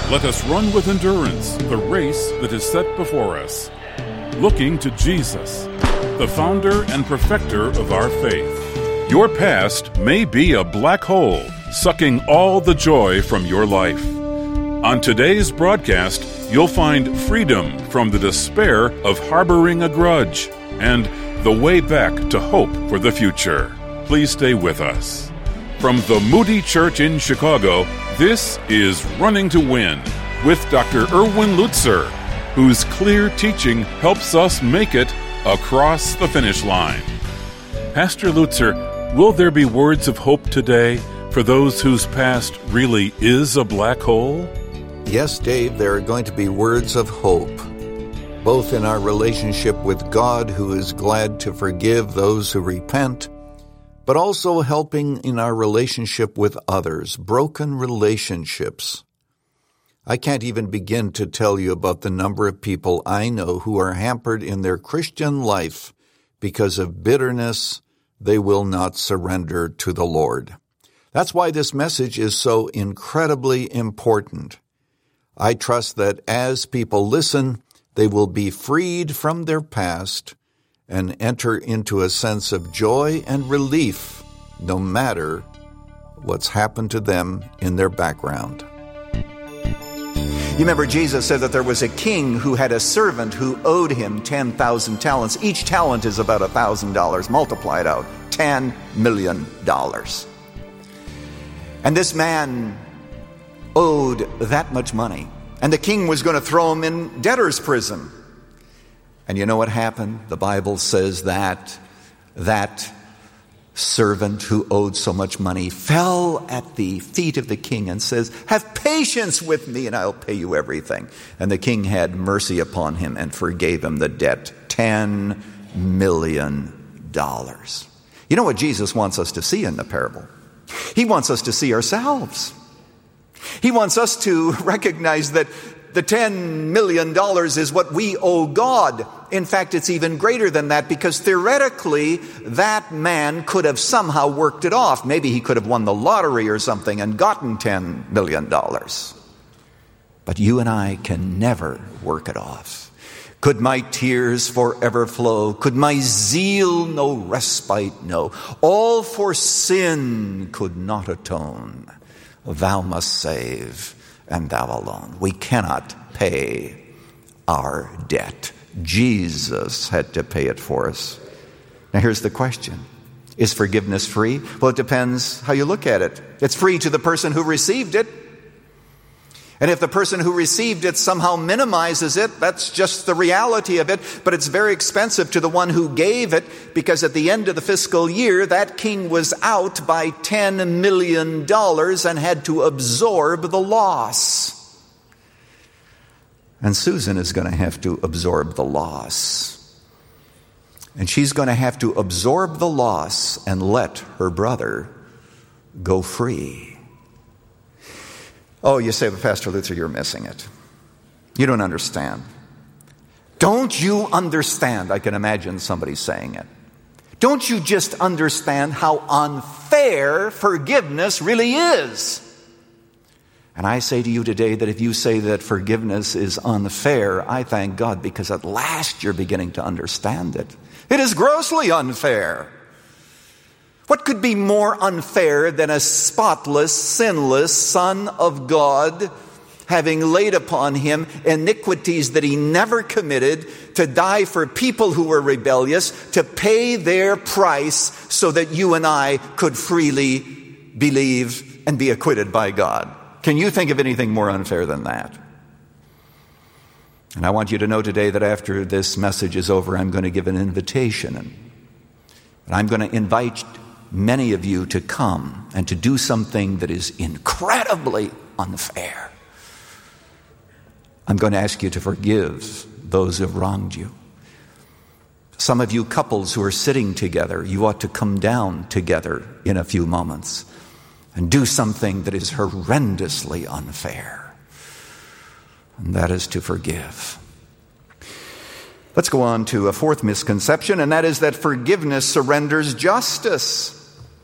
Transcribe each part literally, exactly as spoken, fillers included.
Let us run with endurance the race that is set before us, looking to Jesus, the founder and perfecter of our faith. Your past may be a black hole, sucking all the joy from your life. On today's broadcast, you'll find freedom from the despair of harboring a grudge and the way back to hope for the future. Please stay with us. From the Moody Church in Chicago, this is Running to Win with Doctor Erwin Lutzer, whose clear teaching helps us make it across the finish line. Pastor Lutzer, will there be words of hope today for those whose past really is a black hole? Yes, Dave, there are going to be words of hope, both in our relationship with God, who is glad to forgive those who repent, but also helping in our relationship with others, broken relationships. I can't even begin to tell you about the number of people I know who are hampered in their Christian life because of bitterness they will not surrender to the Lord. That's why this message is so incredibly important. I trust that as people listen, they will be freed from their past and enter into a sense of joy and relief, no matter what's happened to them in their background. You remember Jesus said that there was a king who had a servant who owed him ten thousand talents. Each talent is about one thousand dollars. Multiply it out, ten million dollars. And this man owed that much money. And the king was going to throw him in debtor's prison. And you know what happened? The Bible says that that servant who owed so much money fell at the feet of the king and says, "Have patience with me and I'll pay you everything." And the king had mercy upon him and forgave him the debt, ten million dollars. You know what Jesus wants us to see in the parable? He wants us to see ourselves. He wants us to recognize that the ten million dollars is what we owe God. In fact, it's even greater than that, because theoretically, that man could have somehow worked it off. Maybe he could have won the lottery or something and gotten ten million dollars. But you and I can never work it off. Could my tears forever flow? Could my zeal no respite know? All for sin could not atone. Thou must save, and thou alone. We cannot pay our debt. Jesus had to pay it for us. Now here's the question. Is forgiveness free? Well, it depends how you look at it. It's free to the person who received it. And if the person who received it somehow minimizes it, that's just the reality of it. But it's very expensive to the one who gave it, because at the end of the fiscal year, that king was out by ten million dollars and had to absorb the loss. And Susan is going to have to absorb the loss. And she's going to have to absorb the loss and let her brother go free. Oh, you say, but Pastor Lutzer, you're missing it. You don't understand. Don't you understand? I can imagine somebody saying it. Don't you just understand how unfair forgiveness really is? And I say to you today that if you say that forgiveness is unfair, I thank God, because at last you're beginning to understand it. It is grossly unfair. What could be more unfair than a spotless, sinless Son of God, having laid upon him iniquities that he never committed, to die for people who were rebellious, to pay their price so that you and I could freely believe and be acquitted by God? Can you think of anything more unfair than that? And I want you to know today that after this message is over, I'm going to give an invitation. And I'm going to invite many of you to come and to do something that is incredibly unfair. I'm going to ask you to forgive those who have wronged you. Some of you couples who are sitting together, you ought to come down together in a few moments and do something that is horrendously unfair. And that is to forgive. Let's go on to a fourth misconception, and that is that forgiveness surrenders justice.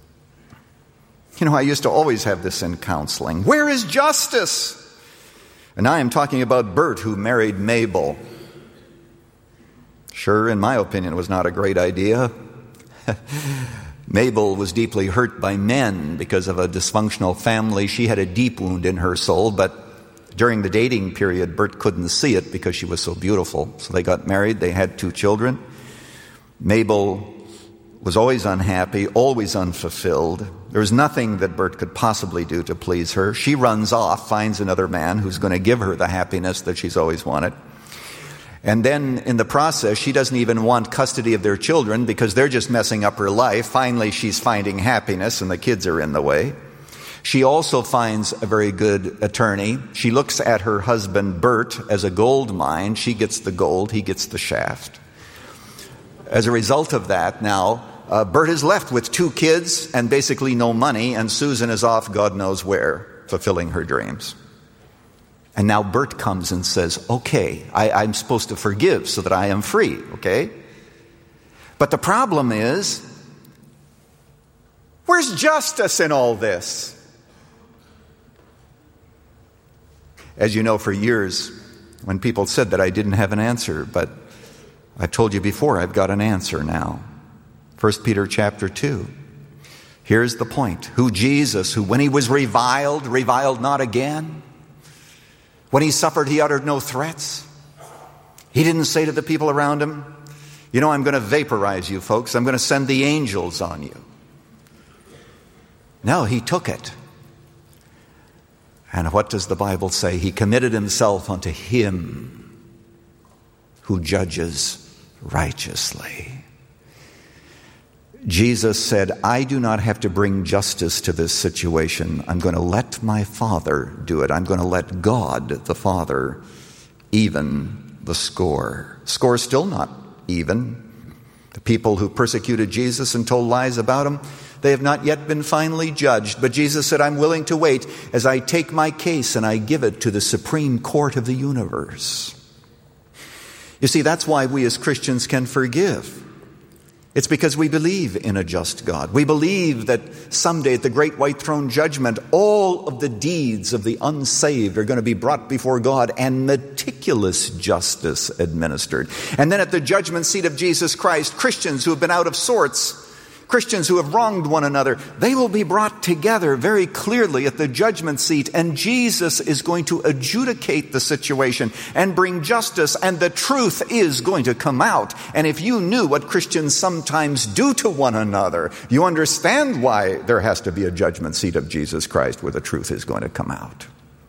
You know, I used to always have this in counseling. Where is justice? And I am talking about Bert, who married Mabel. Sure, in my opinion, it was not a great idea. Mabel was deeply hurt by men because of a dysfunctional family. She had a deep wound in her soul, but during the dating period, Bert couldn't see it because she was so beautiful. So they got married. They had two children. Mabel was always unhappy, always unfulfilled. There was nothing that Bert could possibly do to please her. She runs off, finds another man who's going to give her the happiness that she's always wanted. And then in the process, she doesn't even want custody of their children because they're just messing up her life. Finally, she's finding happiness and the kids are in the way. She also finds a very good attorney. She looks at her husband, Bert, as a gold mine. She gets the gold, he gets the shaft. As a result of that, now, uh, Bert is left with two kids and basically no money, and Susan is off God knows where, fulfilling her dreams. And now Bert comes and says, okay, I, I'm supposed to forgive so that I am free, okay? But the problem is, where's justice in all this? As you know, for years, when people said that, I didn't have an answer, but I've told you before, I've got an answer now. First Peter chapter two. Here's the point. Who Jesus, who when he was reviled, reviled not again. When he suffered, he uttered no threats. He didn't say to the people around him, you know, I'm going to vaporize you folks. I'm going to send the angels on you. No, he took it. And what does the Bible say? He committed himself unto him who judges righteously. Jesus said, I do not have to bring justice to this situation. I'm going to let my Father do it. I'm going to let God, the Father, even the score. Score still not even. The people who persecuted Jesus and told lies about him, they have not yet been finally judged. But Jesus said, I'm willing to wait as I take my case and I give it to the Supreme Court of the universe. You see, that's why we as Christians can forgive. It's because we believe in a just God. We believe that someday at the great white throne judgment, all of the deeds of the unsaved are going to be brought before God and meticulous justice administered. And then at the judgment seat of Jesus Christ, Christians who have been out of sorts, Christians who have wronged one another, they will be brought together very clearly at the judgment seat, and Jesus is going to adjudicate the situation and bring justice, and the truth is going to come out. And if you knew what Christians sometimes do to one another, you understand why there has to be a judgment seat of Jesus Christ where the truth is going to come out.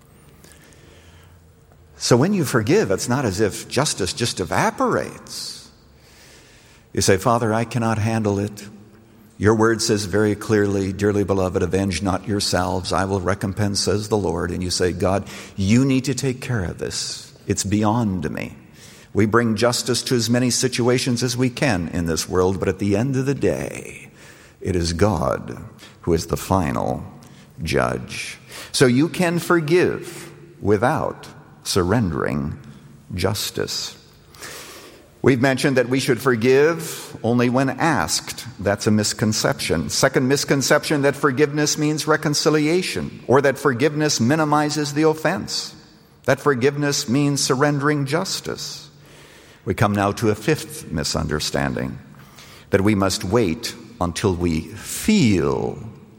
So when you forgive, it's not as if justice just evaporates. You say, Father, I cannot handle it. Your word says very clearly, dearly beloved, avenge not yourselves, I will recompense, says the Lord. And you say, God, you need to take care of this. It's beyond me. We bring justice to as many situations as we can in this world, but at the end of the day, it is God who is the final judge. So you can forgive without surrendering justice. We've mentioned that we should forgive only when asked. That's a misconception. Second misconception, that forgiveness means reconciliation, or that forgiveness minimizes the offense. That forgiveness means surrendering justice. We come now to a fifth misunderstanding, that we must wait until we feel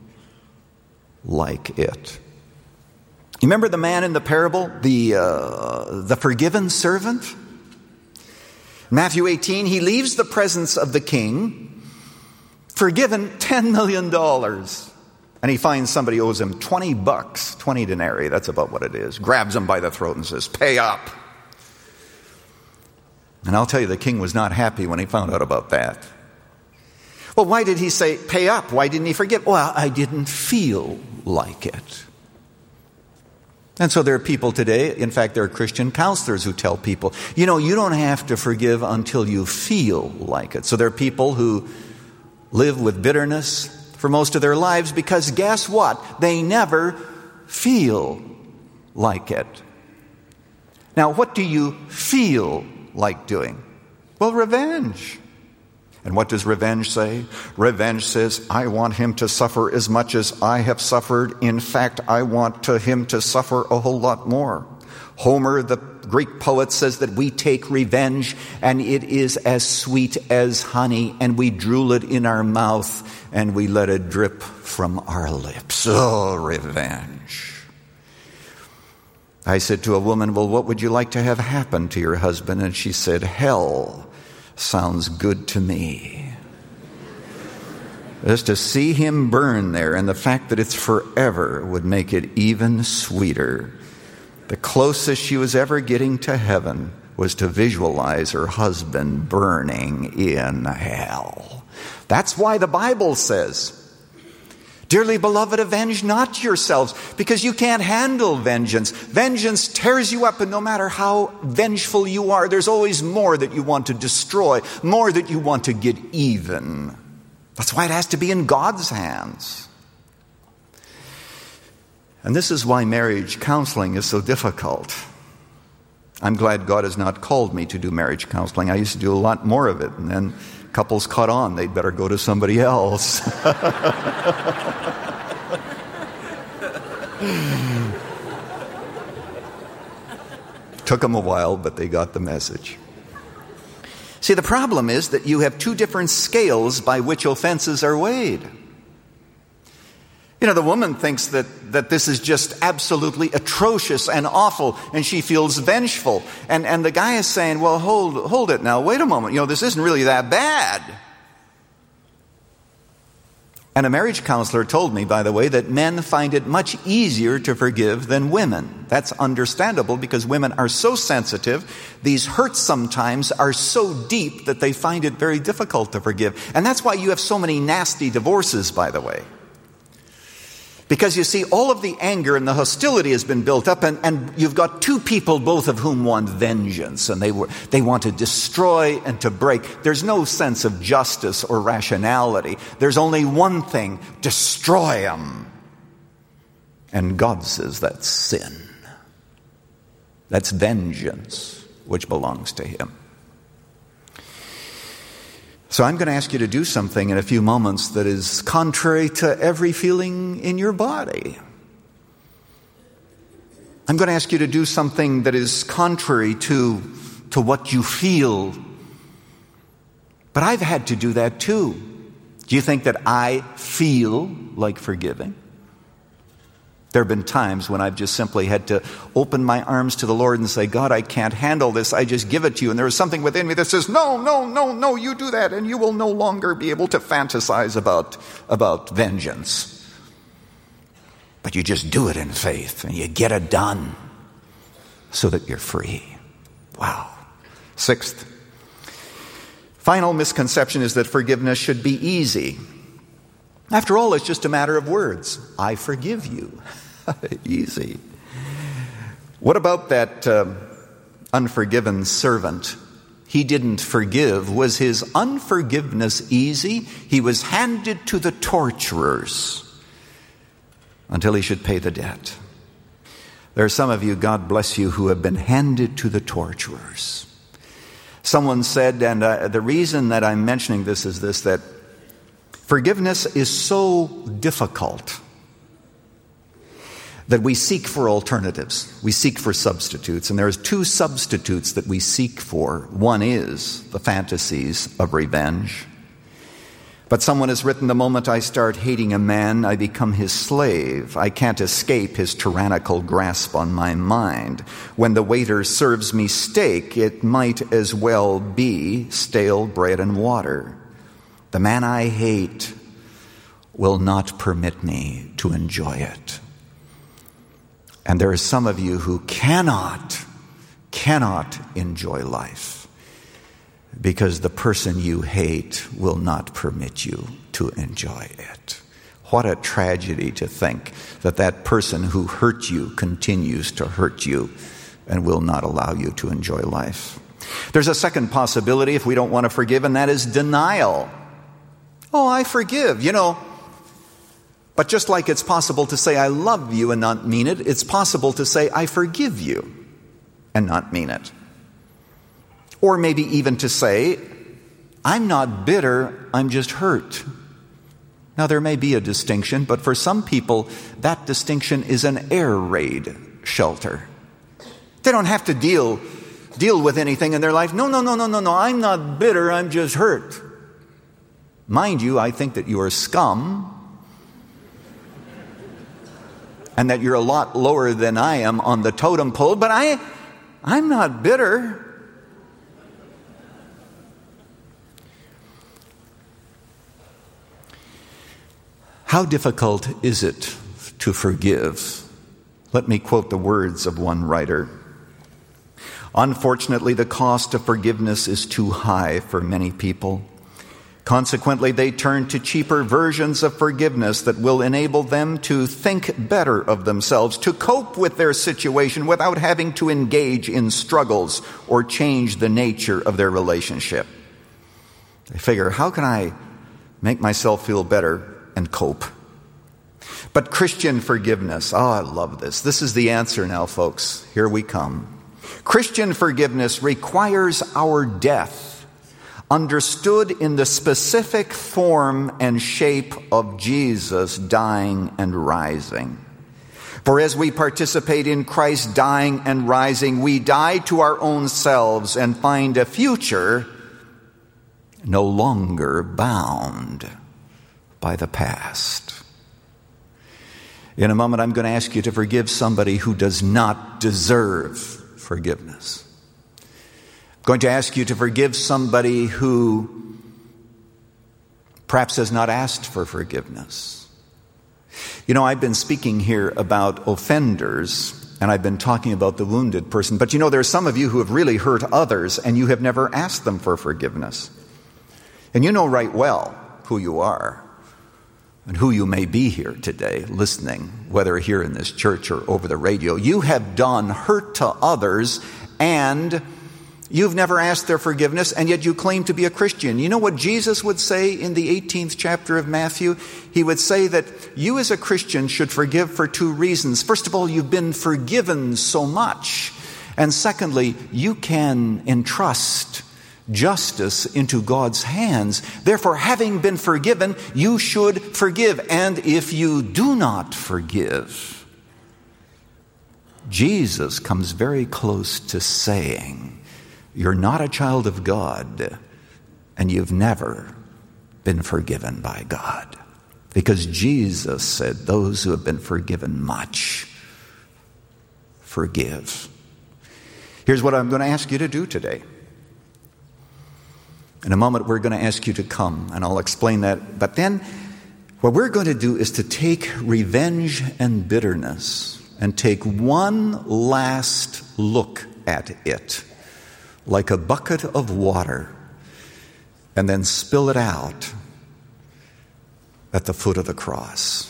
like it. You remember the man in the parable, the uh, the forgiven servant? Matthew eighteen, he leaves the presence of the king, forgiven ten million dollars. And he finds somebody owes him twenty bucks, twenty denarii, that's about what it is. Grabs him by the throat and says, pay up. And I'll tell you, the king was not happy when he found out about that. Well, why did he say, pay up? Why didn't he forgive? Well, I didn't feel like it. And so there are people today, in fact, there are Christian counselors who tell people, you know, you don't have to forgive until you feel like it. So there are people who live with bitterness for most of their lives because guess what? They never feel like it. Now, what do you feel like doing? Well, revenge. And what does revenge say? Revenge says, I want him to suffer as much as I have suffered. In fact, I want to him to suffer a whole lot more. Homer, the Greek poet, says that we take revenge, and it is as sweet as honey, and we drool it in our mouth, and we let it drip from our lips. Oh, revenge. I said to a woman, well, what would you like to have happen to your husband? And she said, hell sounds good to me. Just to see him burn there, and the fact that it's forever would make it even sweeter. The closest she was ever getting to heaven was to visualize her husband burning in hell. That's why the Bible says, dearly beloved, avenge not yourselves, because you can't handle vengeance. Vengeance tears you up, and no matter how vengeful you are, there's always more that you want to destroy, more that you want to get even. That's why it has to be in God's hands. And this is why marriage counseling is so difficult. I'm glad God has not called me to do marriage counseling. I used to do a lot more of it, and then couples caught on. They'd better go to somebody else. Took them a while, but they got the message. See, the problem is that you have two different scales by which offenses are weighed. You know, the woman thinks that, that this is just absolutely atrocious and awful, and she feels vengeful. And, and the guy is saying, well, hold, hold it now. Wait a moment. You know, this isn't really that bad. And a marriage counselor told me, by the way, that men find it much easier to forgive than women. That's understandable because women are so sensitive. These hurts sometimes are so deep that they find it very difficult to forgive. And that's why you have so many nasty divorces, by the way. Because you see, all of the anger and the hostility has been built up, and, and you've got two people, both of whom want vengeance, and they were, they want to destroy and to break. There's no sense of justice or rationality. There's only one thing: destroy them. And God says that's sin. That's vengeance, which belongs to Him. So I'm going to ask you to do something in a few moments that is contrary to every feeling in your body. I'm going to ask you to do something that is contrary to, to what you feel. But I've had to do that too. Do you think that I feel like forgiving? There have been times when I've just simply had to open my arms to the Lord and say, God, I can't handle this. I just give it to you. And there is something within me that says, no, no, no, no, you do that, and you will no longer be able to fantasize about, about vengeance. But you just do it in faith, and you get it done so that you're free. Wow. Sixth, final misconception is that forgiveness should be easy. After all, it's just a matter of words. I forgive you. Easy. What about that uh, unforgiven servant? He didn't forgive. Was his unforgiveness easy? He was handed to the torturers until he should pay the debt. There are some of you, God bless you, who have been handed to the torturers. Someone said, and uh, the reason that I'm mentioning this is this, that forgiveness is so difficult that we seek for alternatives. We seek for substitutes. And there's two substitutes that we seek for. One is the fantasies of revenge. But someone has written, the moment I start hating a man, I become his slave. I can't escape his tyrannical grasp on my mind. When the waiter serves me steak, it might as well be stale bread and water. The man I hate will not permit me to enjoy it. And there are some of you who cannot, cannot enjoy life because the person you hate will not permit you to enjoy it. What a tragedy to think that that person who hurt you continues to hurt you and will not allow you to enjoy life. There's a second possibility if we don't want to forgive, and that is denial. Oh, I forgive, you know. But just like it's possible to say, I love you and not mean it, it's possible to say, I forgive you and not mean it. Or maybe even to say, I'm not bitter, I'm just hurt. Now, there may be a distinction, but for some people, that distinction is an air raid shelter. They don't have to deal, deal with anything in their life. No, no, no, no, no, no. I'm not bitter. I'm just hurt. Mind you, I think that you are scum and that you're a lot lower than I am on the totem pole, but I, I'm not bitter. How difficult is it to forgive? Let me quote the words of one writer. Unfortunately, the cost of forgiveness is too high for many people. Consequently, they turn to cheaper versions of forgiveness that will enable them to think better of themselves, to cope with their situation without having to engage in struggles or change the nature of their relationship. They figure, how can I make myself feel better and cope? But Christian forgiveness, oh, I love this. This is the answer now, folks. Here we come. Christian forgiveness requires our death, understood in the specific form and shape of Jesus dying and rising. For as we participate in Christ dying and rising, we die to our own selves and find a future no longer bound by the past. In a moment, I'm going to ask you to forgive somebody who does not deserve forgiveness. I'm going to ask you to forgive somebody who perhaps has not asked for forgiveness. You know, I've been speaking here about offenders, and I've been talking about the wounded person. But you know, there are some of you who have really hurt others, and you have never asked them for forgiveness. And you know right well who you are and who you may be here today listening, whether here in this church or over the radio. You have done hurt to others, and you've never asked their forgiveness, and yet you claim to be a Christian. You know what Jesus would say in the eighteenth chapter of Matthew? He would say that you as a Christian should forgive for two reasons. First of all, you've been forgiven so much. And secondly, you can entrust justice into God's hands. Therefore, having been forgiven, you should forgive. And if you do not forgive, Jesus comes very close to saying, you're not a child of God, and you've never been forgiven by God. Because Jesus said, those who have been forgiven much, forgive. Here's what I'm going to ask you to do today. In a moment, we're going to ask you to come, and I'll explain that. But then, what we're going to do is to take revenge and bitterness and take one last look at it, like a bucket of water, and then spill it out at the foot of the cross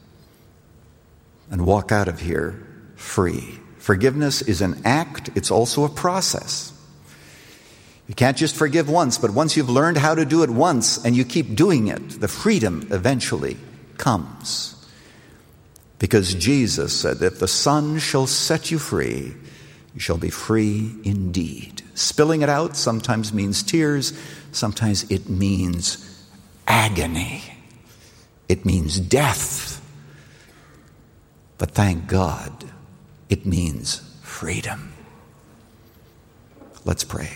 and walk out of here free. Forgiveness is an act. It's also a process. You can't just forgive once, but once you've learned how to do it once and you keep doing it, the freedom eventually comes. Because Jesus said, if the Son shall set you free, you shall be free indeed. Spilling it out sometimes means tears, sometimes it means agony. It means death. But thank God, it means freedom. Let's pray.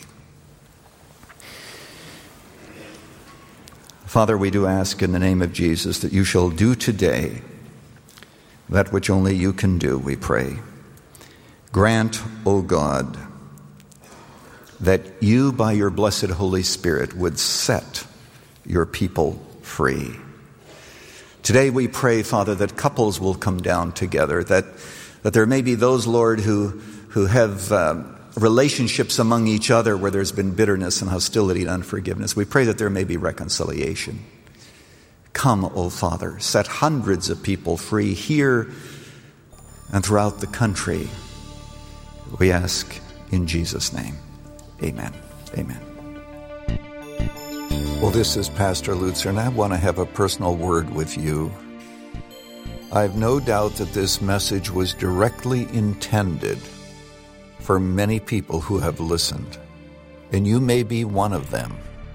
Father, we do ask in the name of Jesus that you shall do today that which only you can do, we pray. Grant, O God, that you by your blessed Holy Spirit would set your people free. Today we pray, Father, that couples will come down together, that, that there may be those, Lord, who, who have uh, relationships among each other where there's been bitterness and hostility and unforgiveness. We pray that there may be reconciliation. Come, O Father, set hundreds of people free here and throughout the country. We ask in Jesus' name. Amen. Amen. Well, this is Pastor Lutzer, and I want to have a personal word with you. I have no doubt that this message was directly intended for many people who have listened, and you may be one of them.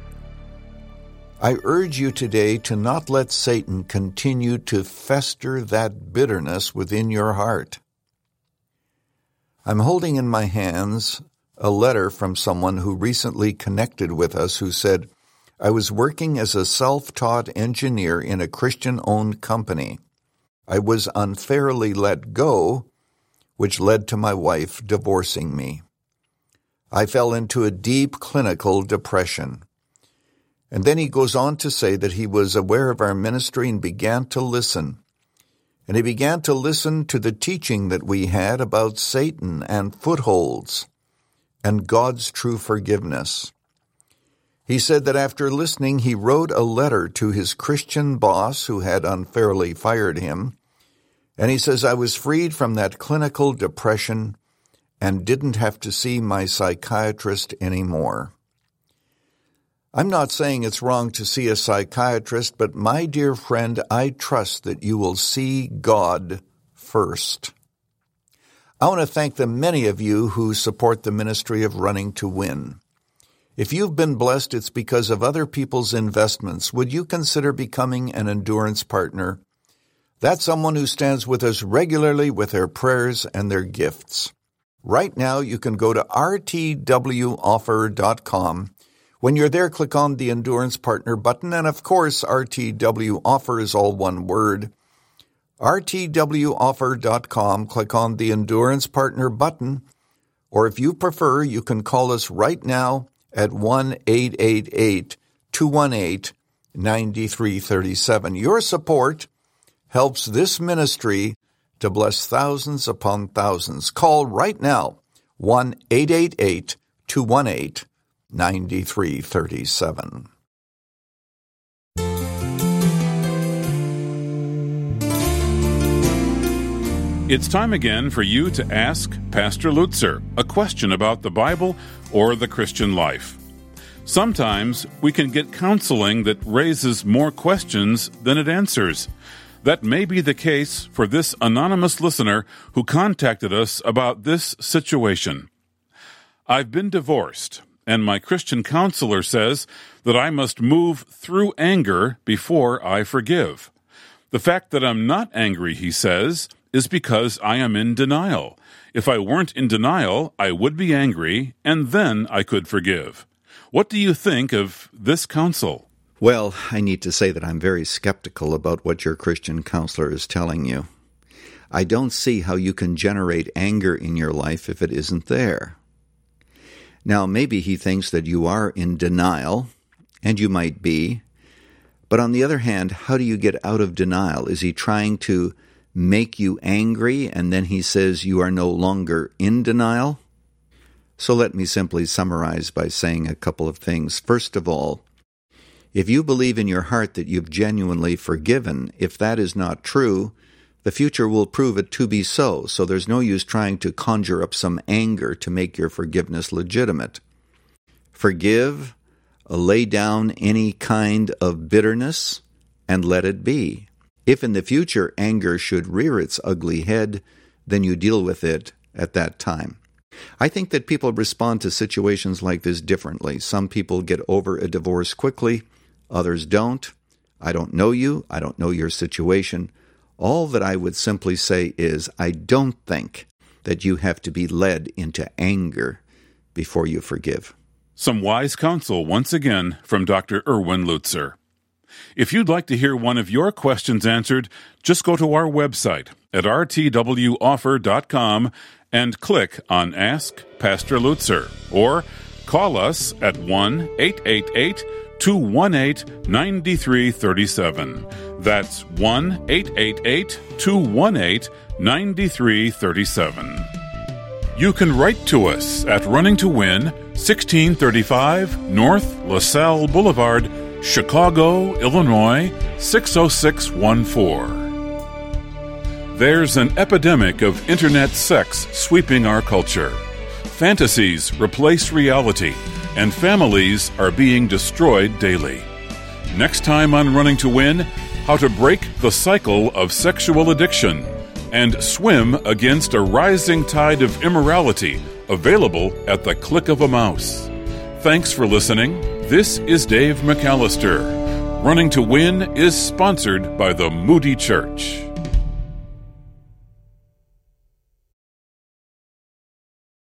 I urge you today to not let Satan continue to fester that bitterness within your heart. I'm holding in my hands a letter from someone who recently connected with us who said, I was working as a self-taught engineer in a Christian-owned company. I was unfairly let go, which led to my wife divorcing me. I fell into a deep clinical depression. And then he goes on to say that he was aware of our ministry and began to listen. And he began to listen to the teaching that we had about Satan and footholds and God's true forgiveness. He said that after listening, he wrote a letter to his Christian boss who had unfairly fired him. And he says, I was freed from that clinical depression and didn't have to see my psychiatrist anymore. I'm not saying it's wrong to see a psychiatrist, but my dear friend, I trust that you will see God first. I want to thank the many of you who support the ministry of Running to Win. If you've been blessed, it's because of other people's investments. Would you consider becoming an endurance partner? That's someone who stands with us regularly with their prayers and their gifts. Right now, you can go to r t w offer dot com. When you're there, click on the Endurance Partner button, and of course, R T W Offer is all one word. r t w offer dot com, click on the Endurance Partner button, or if you prefer, you can call us right now at one eight eight eight, two one eight, nine three three seven. Your support helps this ministry to bless thousands upon thousands. Call right now, one eight eight eight, two one eight, nine three three seven. It's time again for you to ask Pastor Lutzer a question about the Bible or the Christian life. Sometimes we can get counseling that raises more questions than it answers. That may be the case for this anonymous listener who contacted us about this situation. I've been divorced, and my Christian counselor says that I must move through anger before I forgive. The fact that I'm not angry, he says, is because I am in denial. If I weren't in denial, I would be angry, and then I could forgive. What do you think of this counsel? Well, I need to say that I'm very skeptical about what your Christian counselor is telling you. I don't see how you can generate anger in your life if it isn't there. Now, maybe he thinks that you are in denial, and you might be, but on the other hand, how do you get out of denial? Is he trying to make you angry, and then he says you are no longer in denial? So let me simply summarize by saying a couple of things. First of all, if you believe in your heart that you've genuinely forgiven, if that is not true, the future will prove it to be so, so there's no use trying to conjure up some anger to make your forgiveness legitimate. Forgive, lay down any kind of bitterness, and let it be. If in the future anger should rear its ugly head, then you deal with it at that time. I think that people respond to situations like this differently. Some people get over a divorce quickly, others don't. I don't know you. I don't know your situation. All that I would simply say is, I don't think that you have to be led into anger before you forgive. Some wise counsel once again from Doctor Erwin Lutzer. If you'd like to hear one of your questions answered, just go to our website at r t w offer dot com and click on Ask Pastor Lutzer, or call us at one eight eight eight, two one eight, nine three three seven. That's one eight eight eight, two one eight, nine three three seven. You can write to us at Running to Win, sixteen thirty-five North LaSalle Boulevard, Chicago, Illinois, six oh six one four. There's an epidemic of internet sex sweeping our culture. Fantasies replace reality, and families are being destroyed daily. Next time on Running to Win, how to break the cycle of sexual addiction and swim against a rising tide of immorality, available at the click of a mouse. Thanks for listening. This is Dave McAllister. Running to Win is sponsored by the Moody Church.